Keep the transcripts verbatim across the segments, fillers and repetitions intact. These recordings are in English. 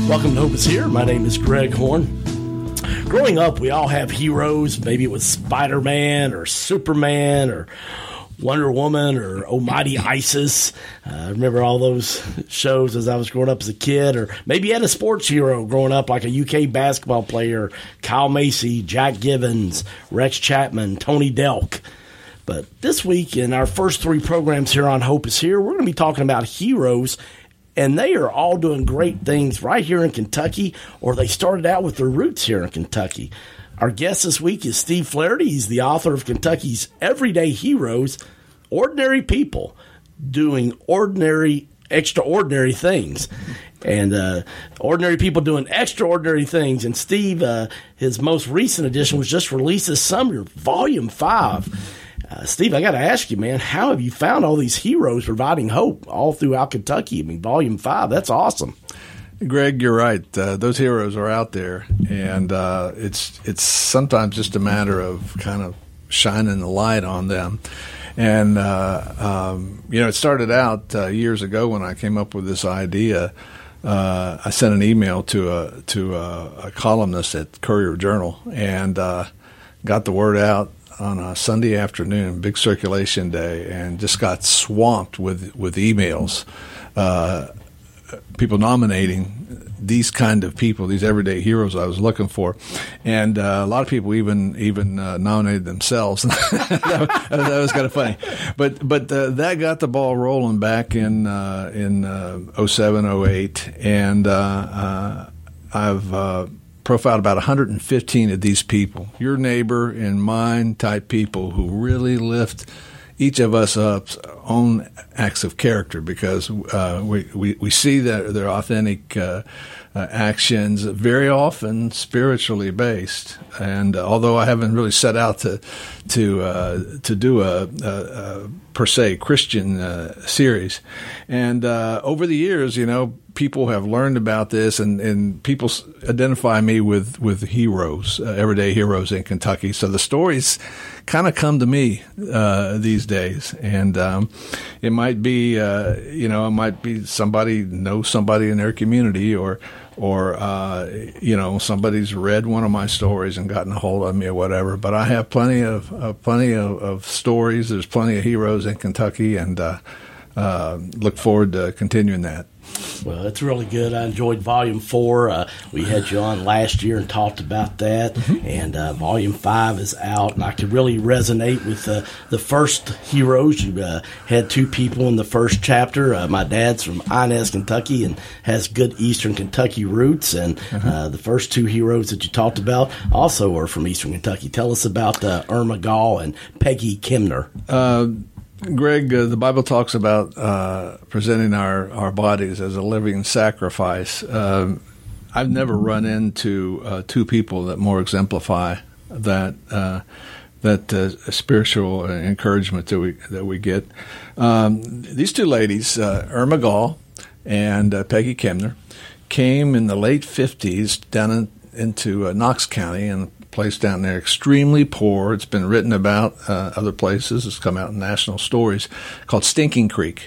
Welcome to Hope is Here. My name is Greg Horn. Growing up, we all have heroes. Maybe it was Spider-Man or Superman or Wonder Woman or Almighty Isis. Uh, I remember all those shows as I was growing up as a kid. Or maybe you had a sports hero growing up, like a U K basketball player, Kyle Macy, Jack Givens, Rex Chapman, Tony Delk. But this week, in our first three programs here on Hope is Here, we're going to be talking about heroes. And they are all doing great things right here in Kentucky, or they started out with their roots here in Kentucky. Our guest this week is Steve Flaherty. He's the author of Kentucky's Everyday Heroes, Ordinary People Doing Ordinary, Extraordinary Things. And uh, ordinary people doing extraordinary things. And Steve, uh, his most recent edition was just released this summer, Volume five. Uh, Steve, I got to ask you, man, how have you found all these heroes providing hope all throughout Kentucky? I mean, Volume five, that's awesome. Greg, you're right. Uh, those heroes are out there, and uh, it's it's sometimes just a matter of kind of shining the light on them. And, uh, um, you know, it started out uh, years ago when I came up with this idea. Uh, I sent an email to a, to a, a columnist at Courier Journal and uh, got the word out on a Sunday afternoon, big circulation day, and just got swamped with with emails, uh, people nominating these kind of people, these everyday heroes I was looking for, and uh, a lot of people even even uh, nominated themselves. that, that was kind of funny, but but uh, that got the ball rolling back in uh, in uh, oh seven, oh eight, and uh, uh, I've. Uh, profiled about one hundred fifteen of these people, your neighbor and mine type people who really lift each of us up's own acts of character, because uh, we, we, we see that their authentic uh, uh, actions, very often spiritually based. And uh, although I haven't really set out to to uh, to do a, a, a per se Christian uh, series, and uh, over the years, you know, people have learned about this, and, and people identify me with, with heroes, uh, everyday heroes in Kentucky. So the stories kind of come to me uh, these days, and um, it might be, uh, you know, it might be somebody knows somebody in their community, or or uh, you know, somebody's read one of my stories and gotten a hold of me or whatever. But I have plenty of uh, plenty of, of stories. There's plenty of heroes in Kentucky, and uh, uh, look forward to continuing that. Well, it's really good. I enjoyed Volume four. Uh, we had you on last year and talked about that. Mm-hmm. And uh, Volume five is out. And I could really resonate with uh, the first heroes. You uh, had two people in the first chapter. Uh, my dad's from Inez, Kentucky, and has good Eastern Kentucky roots. And mm-hmm. uh, the first two heroes that you talked about also are from Eastern Kentucky. Tell us about uh, Irma Gall and Peggy Kimner. Uh Greg, uh, the Bible talks about uh, presenting our, our bodies as a living sacrifice. Um, I've never run into uh, two people that more exemplify that uh, that uh, spiritual encouragement that we that we get. Um, these two ladies, uh, Irma Gall and uh, Peggy Kimner, came in the late fifties down in, into uh, Knox County, and place down there, extremely poor. It's been written about uh, other places. It's come out in national stories, called Stinking Creek.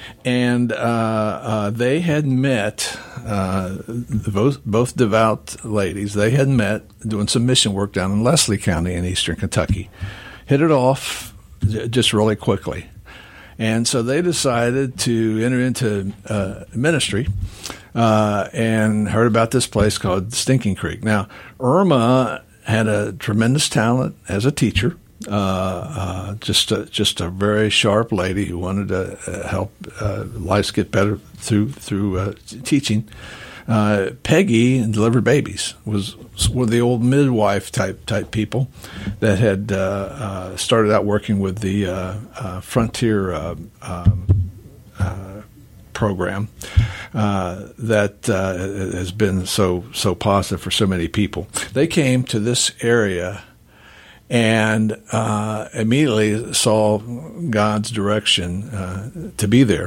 And uh, uh, they had met, uh, both, both devout ladies, they had met doing some mission work down in Leslie County in eastern Kentucky. Hit it off just really quickly. And so they decided to enter into uh, ministry uh, and heard about this place called Stinking Creek. Now, Irma had a tremendous talent as a teacher, uh, uh, just a, just a very sharp lady who wanted to uh, help uh, lives get better through through uh, teaching. Uh, Peggy delivered babies, was one of the old midwife type type people that had uh, uh, started out working with the uh, uh, Frontier uh, um, uh, program uh, that uh, has been so so positive for so many people. They came to this area and uh, immediately saw God's direction uh, to be there,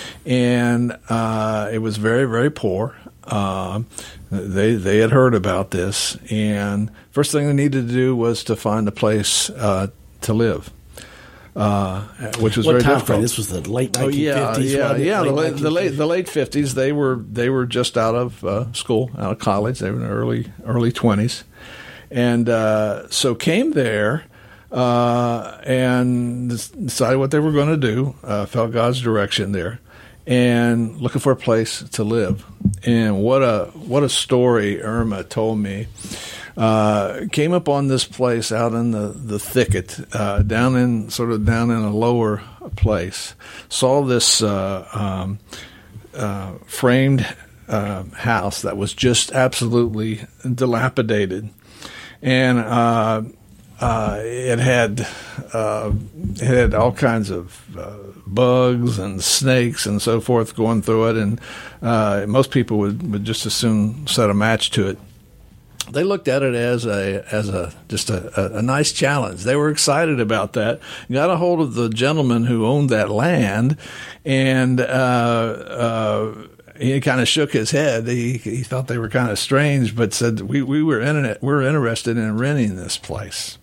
and uh, it was very very poor. Uh, they they had heard about this, and first thing they needed to do was to find a place uh, to live. uh, which was what very time difficult. frame? This was the late Oh nineteen fifties. yeah, yeah, yeah. The late, the late, nineteen fifties? the late fifties. They were they were just out of uh, school, out of college. They were in their early early twenties, and uh, so came there uh, and decided what they were going to do. Uh, felt God's direction there, and looking for a place to live. And what a what a story Irma told me. Uh, came upon this place out in the, the thicket, uh, down in sort of down in a lower place. Saw this uh, um, uh, framed uh, house that was just absolutely dilapidated, and uh, uh, it had uh, it had all kinds of uh, bugs and snakes and so forth going through it, and uh, most people would, would just as soon set a match to it. They looked at it as a as a just a, a, a nice challenge. They were excited about that. Got a hold of the gentleman who owned that land, and uh, uh, he kind of shook his head. He he thought they were kind of strange, but said we we were in it. We're interested in renting this place.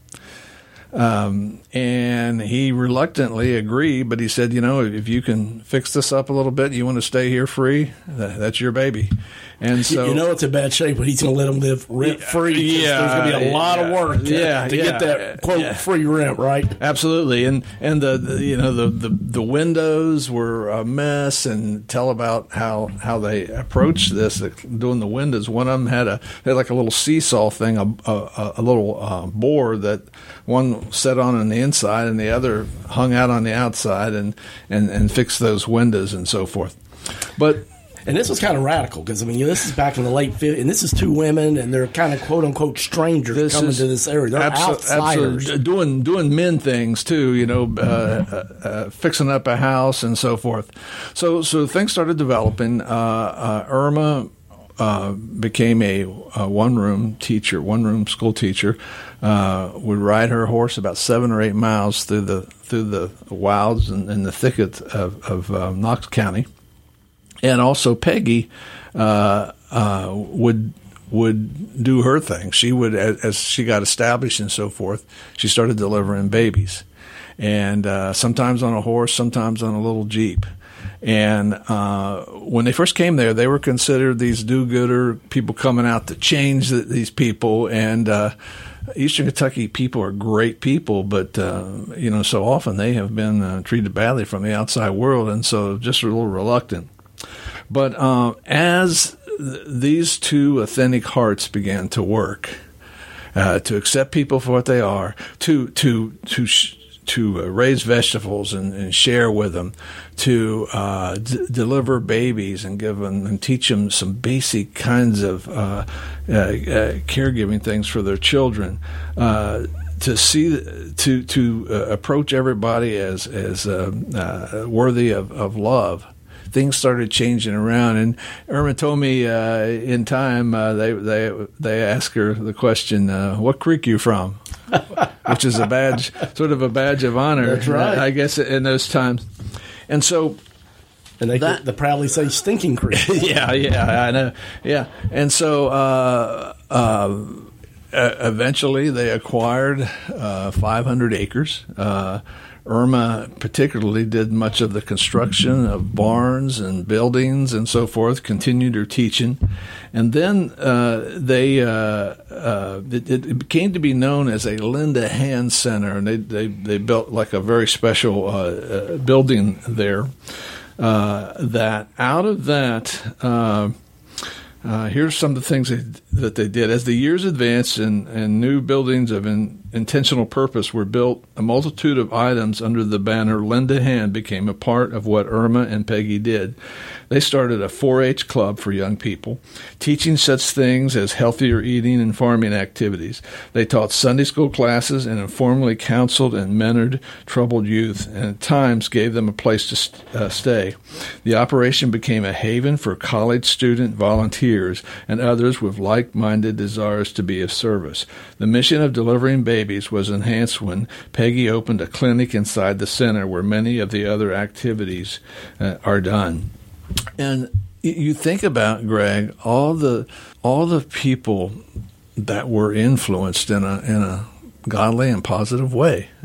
Um, and he reluctantly agreed, but he said, you know, if you can fix this up a little bit, you want to stay here free, that, that's your baby. And so, you know, it's in bad shape, but he's going to let them live rent free. Yeah, there's going to be a lot yeah, of work to, yeah, to yeah, get that quote yeah. free rent, right? Absolutely, and and the, the you know the, the the windows were a mess, and tell about how how they approached this doing the windows. One of them had a had like a little seesaw thing, a a, a little uh, board that one set on on the inside and the other hung out on the outside, and and and fixed those windows and so forth, but. And this was kind of radical because, I mean, this is back in the late fifties, and this is two women, and they're kind of quote-unquote strangers this coming to this area. They're abso- outsiders. Absolutely. Doing, doing men things, too, you know, uh, uh, uh, fixing up a house and so forth. So so things started developing. Uh, uh, Irma uh, became a, a one-room teacher, one-room school teacher, uh, would ride her horse about seven or eight miles through the through the wilds and, and the thicket of, of uh, Knox County. And also Peggy uh, uh, would would do her thing. She would, as, as she got established and so forth, she started delivering babies, and uh, sometimes on a horse, sometimes on a little Jeep. And uh, when they first came there, they were considered these do-gooder people coming out to change the, these people. And uh, Eastern Kentucky people are great people, but uh, you know, so often they have been uh, treated badly from the outside world, and so just a little reluctant. But uh, as th- these two authentic hearts began to work, uh, to accept people for what they are, to to to sh- to uh, raise vegetables and, and share with them, to uh, d- deliver babies and give them and teach them some basic kinds of uh, uh, uh, caregiving things for their children. Uh, to see, to to uh, approach everybody as as uh, uh, worthy of, of love. Things started changing around, and Irma told me uh, in time uh, they they they asked her the question, uh, "What creek you from?" Which is a badge, sort of a badge of honor. That's right. I guess in those times, and so. And they, that, they proudly say Stinking Creek. yeah, yeah, I know. Yeah, and so uh, uh, eventually they acquired uh, five hundred acres. Uh, Irma particularly did much of the construction of barns and buildings and so forth, continued her teaching. And then uh, they uh, uh, it, it came to be known as a Linda Hand Center, and they, they, they built like a very special uh, uh, building there. Uh, that out of that, uh, uh, here's some of the things they, that they did. As the years advanced and, and new buildings of in, intentional purpose were built, a multitude of items under the banner Linda Hand became a part of what Irma and Peggy did. They started a four H club for young people, teaching such things as healthier eating and farming activities. They taught Sunday school classes and informally counseled and mentored troubled youth, and at times gave them a place to st- uh, stay. The operation became a haven for college student volunteers and others with like-minded desires to be of service. The mission of delivering babies was enhanced when Peggy opened a clinic inside the center where many of the other activities uh, are done. And you think about, Greg, all the all the people that were influenced in a in a godly and positive way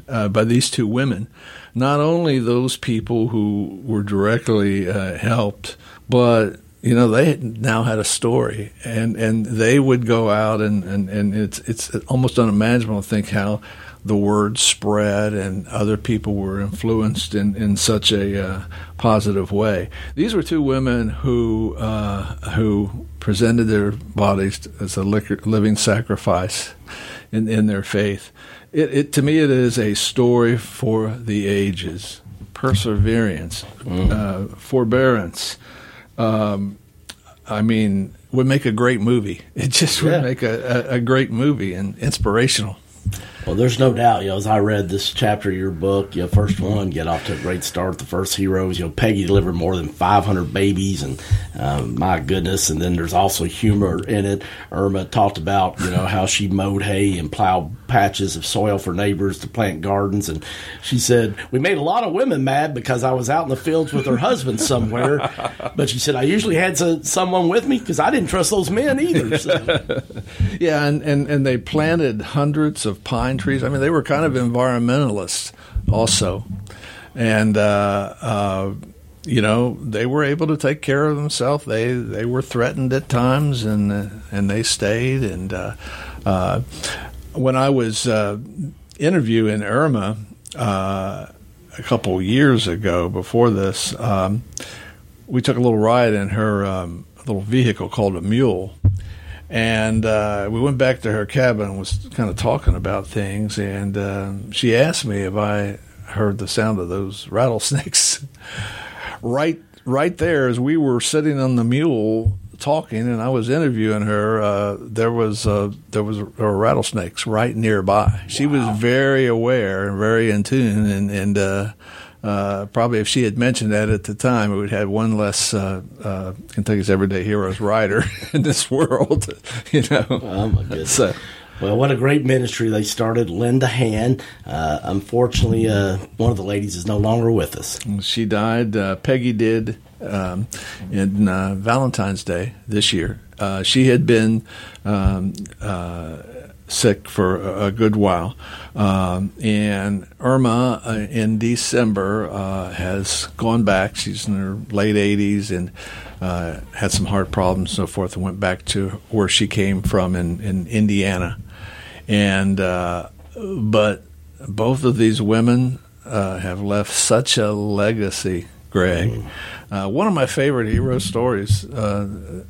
uh, by these two women. Not only those people who were directly uh, helped, but you know, they now had a story, and, and they would go out, and, and, and it's it's almost unimaginable to think how the word spread and other people were influenced in, in such a uh, positive way. These were two women who uh, who presented their bodies as a living sacrifice in, in their faith. It, it to me, it is a story for the ages. Perseverance, mm. uh, forbearance. Um, I mean, would make a great movie. It just would yeah. make a, a, a great movie and inspirational. Well, there's no doubt, you know, as I read this chapter of your book, you know, first one, get off to a great start, the first heroes, you know, Peggy delivered more than five hundred babies, and um, my goodness, and then there's also humor in it. Irma talked about, you know, how she mowed hay and plowed patches of soil for neighbors to plant gardens, and she said, we made a lot of women mad because I was out in the fields with her husband somewhere, but she said, I usually had to, someone with me because I didn't trust those men either. So. Yeah, and, and, and they planted hundreds of pine trees. I mean, they were kind of environmentalists also. And, uh, uh, you know, they were able to take care of themselves. They they were threatened at times, and uh, and they stayed. And uh, uh, when I was uh, interviewing Irma uh, a couple years ago before this, um, we took a little ride in her um, little vehicle called a mule. And uh, we went back to her cabin and was kind of talking about things, and uh, she asked me if I heard the sound of those rattlesnakes. right right there, as we were sitting on the mule talking, and I was interviewing her, uh, there was uh, there was there were rattlesnakes right nearby. She wow. was very aware and very in tune, and, and uh, Uh, probably if she had mentioned that at the time, we would have one less uh, uh, Kentucky's Everyday Heroes rider in this world, you know. Oh, my goodness. So, well, what a great ministry they started. Lend a hand. Uh, unfortunately, uh, one of the ladies is no longer with us. She died. Uh, Peggy did um, in uh, Valentine's Day this year. Uh, she had been um, uh, sick for a good while. Um, and Irma uh, in December uh, has gone back. She's in her late eighties and uh, had some heart problems and so forth, and went back to where she came from in, in Indiana. And uh, but both of these women uh, have left such a legacy, Greg. Mm. Uh, one of my favorite hero stories uh,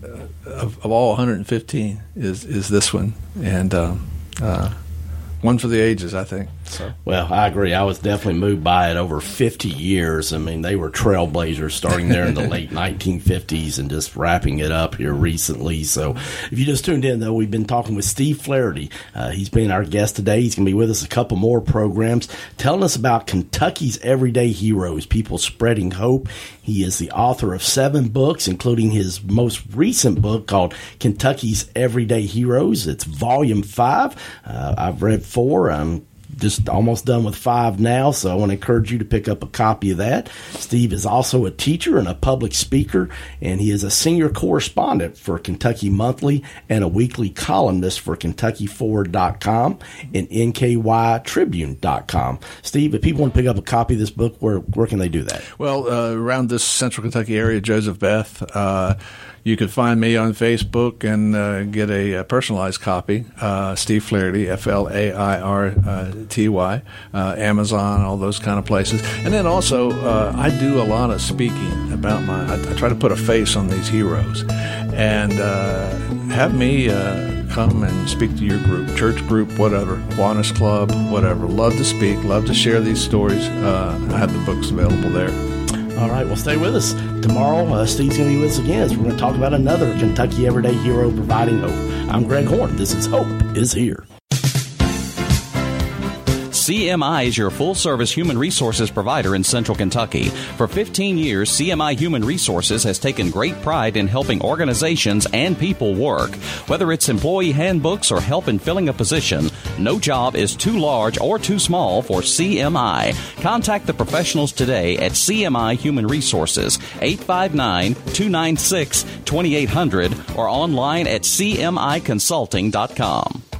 of, of all one hundred fifteen is is this one, and um, uh, one for the ages, I think. So. Well, I agree. I was definitely moved by it. Over fifty years. I mean, they were trailblazers starting there in the late nineteen fifties and just wrapping it up here recently. So if you just tuned in, though, we've been talking with Steve Flaherty. Uh, he's been our guest today. He's going to be with us a couple more programs, telling us about Kentucky's everyday heroes, people spreading hope. He is the author of seven books, including his most recent book called Kentucky's Everyday Heroes. It's volume five. Uh, I've read four. I'm just almost done with five now, so I want to encourage you to pick up a copy of that. Steve is also a teacher and a public speaker, and he is a senior correspondent for Kentucky Monthly and a weekly columnist for Kentucky Forward dot com and N K Y Tribune dot com. Steve, if people want to pick up a copy of this book, where where can they do that? Well, uh, around this central Kentucky area, Joseph Beth, uh, you can find me on Facebook and uh, get a, a personalized copy, uh, Steve Flaherty, F L A I R T Y, uh, Amazon, all those kind of places. And then also, uh, I do a lot of speaking about my, I, I try to put a face on these heroes. And uh, have me uh, come and speak to your group, church group, whatever, Kiwanis Club, whatever. Love to speak, love to share these stories. Uh, I have the books available there. All right, well, stay with us. Tomorrow, uh, Steve's going to be with us again as we're going to talk about another Kentucky Everyday Hero providing hope. I'm Greg Horn. This is Hope is Here. C M I is your full-service human resources provider in Central Kentucky. For fifteen years, C M I Human Resources has taken great pride in helping organizations and people work. Whether it's employee handbooks or help in filling a position, no job is too large or too small for C M I. Contact the professionals today at C M I Human Resources, eight five nine, two nine six, two eight zero zero or online at C M I consulting dot com.